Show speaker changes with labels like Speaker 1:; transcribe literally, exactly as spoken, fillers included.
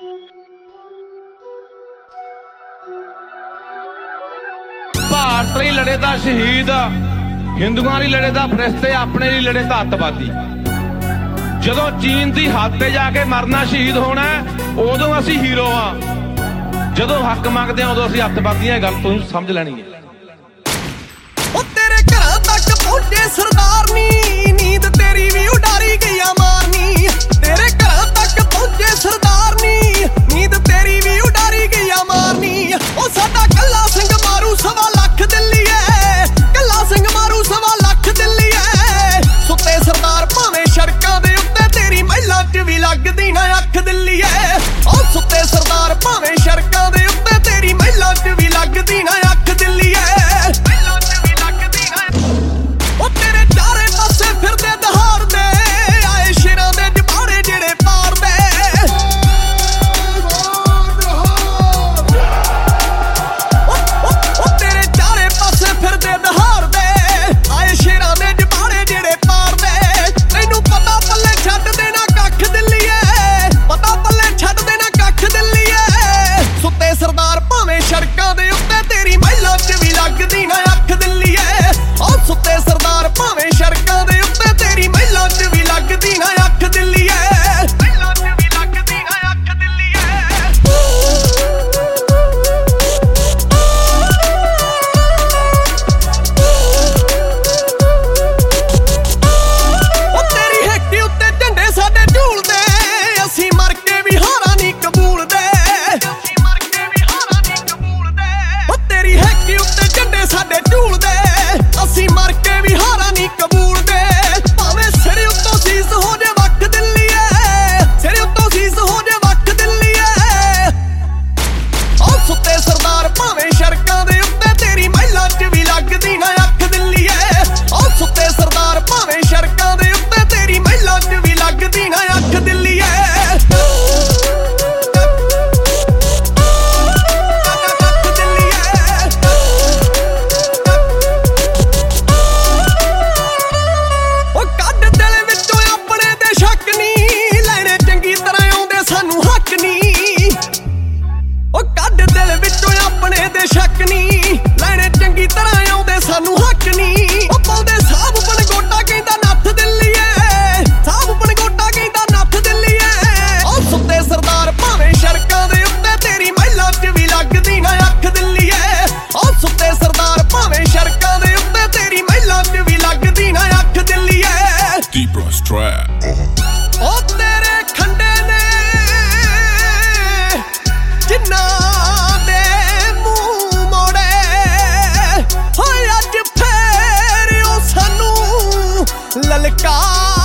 Speaker 1: ਭਾਰਤ ਲਈ ਲੜੇ ਤਾਂ ਸ਼ਹੀਦ, ਹਿੰਦੂਆਂ ਲਈ ਲੜੇ ਤਾਂ ਫਰਿਸ਼ਤੇ, ਆਪਣੇ ਲਈ ਲੜੇ ਤਾਂ ਅੱਤਵਾਦੀ। ਜਦੋਂ ਚੀਨ ਦੀ ਹੱਦ ਤੇ ਜਾ ਕੇ ਮਰਨਾ ਸ਼ਹੀਦ ਹੋਣਾ, ਉਦੋਂ ਅਸੀਂ ਹੀਰੋ ਆ। ਜਦੋਂ ਹੱਕ ਮੰਗਦੇ ਆ ਉਦੋਂ ਅਸੀਂ ਅੱਤਵਾਦੀਆਂ। ਗੱਲ ਤੂੰ ਸਮਝ ਲੈਣੀ ਹੈ।
Speaker 2: ਉਹ ਤੇਰੇ ਘਰਾਂ ਤੱਕ ਪਹੁੰਚੇ ਸਰਦਾਰ ਨੀ, ਨੀਂਦ ਤੇਰੀ ਵੀ ਉਡਾਰੀ ਗਈਆ ਮਾਰਨੀ। ਤੇਰੇ ਘਰਾਂ ਤੱਕ ਪਹੁੰਚੇ ਸਰਦਾਰ ਨੀ, ਨੀਂਦ ਤੇਰੀ ਵੀ ਉਡਾਰੀ ਗਈਆ ਮਾਰਨੀ। ਉਹ ਸਾਡਾ ਕੱਲਾ ਸਿੰਘ ਮਾਰੂ ਸਵਾ ਲੱਖ ਦਿੱਲੀ ਐ, ਕੱਲਾ ਸਿੰਘ ਮਾਰੂ ਸਵਾ ਲੱਖ ਦਿੱਲੀ ਐ। ਸੁੱਤੇ ਸਰਦਾਰ ਭਾਵੇਂ ਸੜਕਾਂ ਦੇ ਉੱਤੇ, ਤੇਰੀ ਮਹਿਲਾਂ 'ਚ ਵੀ ਲੱਗਦੀ ਨਾ ਅੱਖ ਦਿੱਲੀ ਐ। ਉਹ ਸੁੱਤੇ ਸਰਦਾਰ ਭਾਵੇਂ ਸੜਕਾਂ ਦੇ ਉੱਤੇ, ਤੇਰੀ ਮਹਿਲਾਂ 'ਚ ਵੀ ਲੱਗਦੀ ਨਾ ਅੱਖ ਦਿੱਲੀ ਐ। ਉਹ ਤੇਰੇ ਚਾਰੇ ਪਾਸੇ ਫਿਰਦੇ ਦਹਾੜਦੇ, ਆਏ ਸ਼ੇਰਾਂ ਦੇ ਜਬਾੜੇ ਜਿਹੜੇ ਪਾਰਦੇ। ਉਹ ਤੇਰੇ ਚਾਰੇ ਪਾਸੇ ਫਿਰਦੇ ਦਹਾੜਦੇ, ਆਏ ਸ਼ੇਰਾਂ ਦੇ ਜਬਾੜੇ ਜਿਹੜੇ ਪਾਰਦੇ। ਤੈਨੂੰ ਪਤਾ ਪੱਲੇ ਛੱਡ ਦੇਣਾ ਕੱਖ ਦਿੱਲੀ ਐ, ਪਤਾ ਪੱਲੇ ਛੱਡ ਦੇਣਾ ਕੱਖ ਦਿੱਲੀ ਐ। ਸੁੱਤੇ ਸਰਦਾਰ ਭਾਵੇਂ ਸੜਕਾਂ ਦੇ ਉੱਤੇ, ਤੇਰੀ ਮਹਿਲਾਂ 'ਚ ਵੀ ਲੱਗਦੀ ਨਾ ਅੱਖ ਦਿੱਲੀ ਐ। ਉਹ ਸੁੱਤੇ ਸਰਦਾਰ ਭਾਵੇਂ ਸੜਕਾਂ ਦੇ ਉੱਤੇ, ਤੇਰੀ ਮਹਿਲਾਂ 'ਚ ਵੀ ਲੱਗਦੀ ਨਾ ਅੱਖ ਦਿੱਲੀ ਐ। ਮਹਿਲਾਂ 'ਚ ਵੀ ਲੱਗਦੀ ਨਾ ਅੱਖ ਦਿੱਲੀ ਐ। ਉਹ ਤੇਰੀ ਹੇਠੀ ਉੱਤੇ ਝੰਡੇ ਸਾਡੇ ਝੂਲਦੇ, ਅਸੀਂ ਮਰ ਕੇ ਵੀ ਹਾਰਾਂ ਨਹੀਂ ਕਬੂਲਦੇ। ਅਸੀਂ ਮਰ ਕੇ ਵੀ ਹਾਰਾਂ ਨਹੀਂ ਕਬੂਲਦੇ। ਉਹ ਤੇਰੀ ਹੇਠੀ ਉੱਤੇ ਝੰਡੇ ਸਾਡੇ ਝੂਲਦੇ, ਅਸੀਂ ਮਰ ਕੇ ਵੀ ਹਾਰਾਂ ਨਹੀਂ ਕਬੂਲਦੇ। ਭਾਵੇਂ ਸਿਰ ਉੱਤੋਂ ਸੀਸ ਹੋ ਜੇ ਵੱਖ ਦਿੱਲੀ ਐ, ਸਿਰ ਉੱਤੋਂ ਸੀਸ ਹੋ ਜੇ ਵੱਖ ਦਿੱਲੀ ਐ। ਉਹ ਸੁੱਤੇ ਸਰਦਾਰ ਭਾਵੇਂ ਸੜਕਾਂ ਦੇ ਉੱਤੇ, ਤੇਰੀ ਮਹਿਲਾਂ 'ਚ ਵੀ ਲੱਗਦੀ ਨਾ ਅੱਖ ਦਿੱਲੀ ਐ। ਉਹ ਸੁੱਤੇ ਸਰਦਾਰ ਭਾਵੇਂ ਸੜਕਾਂ ਦੇ ਉੱਤੇ, ਤੇਰੀ ਮਹਿਲਾਂ 'ਚ ਵੀ ਲੱਗਦੀ ਨਾ ਅੱਖ ਦਿੱਲੀ ਐ। ਸ਼ੱਕ ਨੀ ਲੈਣੇ ਚੰਗੀ ਤਰ੍ਹਾਂ ਆਉਂਦੇ ਸਾਨੂੰ ਹੱਕ ਨੀ। ਉਹ ਪਾਉਂਦੇ ਸਾਹਬ ਪਣਗੋਟਾ ਕਹਿੰਦਾ ਨੱਥ ਦਿੱਲੀ ਐ, ਸਾਹਬ ਪਣਗੋਟਾ ਕਹਿੰਦਾ ਨੱਥ ਦਿੱਲੀ ਐ। ਉਹ ਸੁੱਤੇ ਸਰਦਾਰ ਭਾਵੇਂ ਸੜਕਾਂ ਦੇ ਉੱਤੇ, ਤੇਰੀ ਮਹਿਲਾਂ 'ਚ ਵੀ ਲੱਗਦੀ ਨਾ ਅੱਖ ਦਿੱਲੀ ਐ। ਉਹ ਸੁੱਤੇ ਸਰਦਾਰ ਭਾਵੇਂ ਸੜਕਾਂ ਦੇ ਉੱਤੇ, ਤੇਰੀ ਮਹਿਲਾਂ 'ਚ ਵੀ ਲੱਗਦੀ ਨਾ ਅੱਖ ਦਿੱਲੀ ਐ। ਉਹ ਤੇਰੇ ਖੰਡੇ ਨੇ ਜਿੰਨਾ ਲਲਕਾਰ